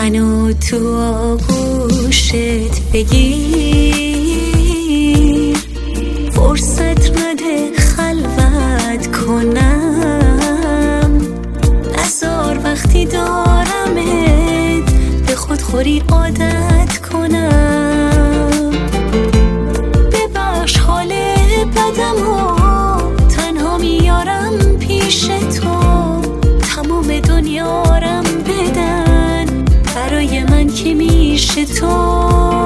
منو تو آغوشت بگیر، فرصت نده خلوت کنم، نذار وقتی دارمت به خودخوری عادت کنم. ببخش حال بدمو تنها میارم پیش تو، تمام دنیارم بدن برای من که میشه تو.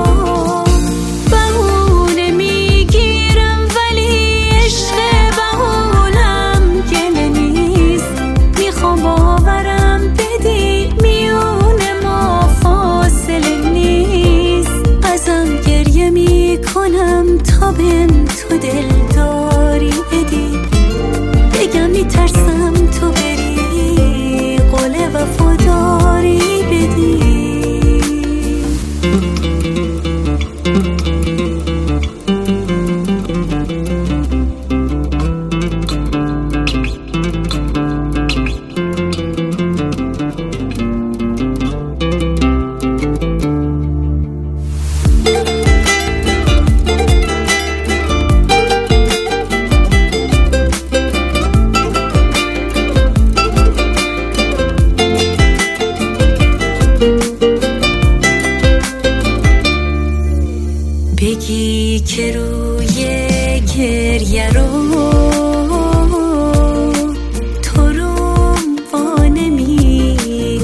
بهونه میگیرم ولی عشق بهونم گله نیست، میخوام باورم بدی میونه ما فاصله نیست. ازم گریه میکنم تا بهم تو دل داری بدی، بگم میترسم تو بری قول وفاداری بدی. بگی که روی گریه رو تو روم وانمی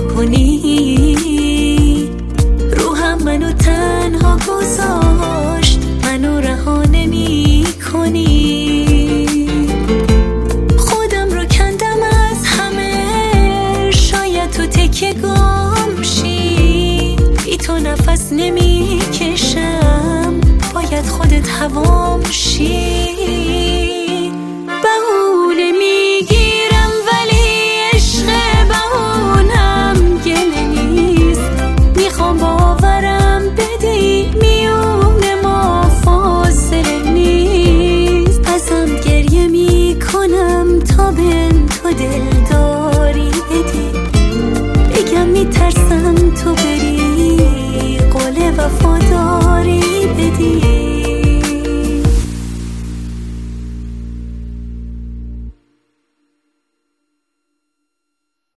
کنی، روحم منو تنها گذاشت منو رها نمی کنی. خودم رو کندم از همه، شاید تو تکیه گم شی، بی تو نفس نمی کشم، باید خودت هوام شی.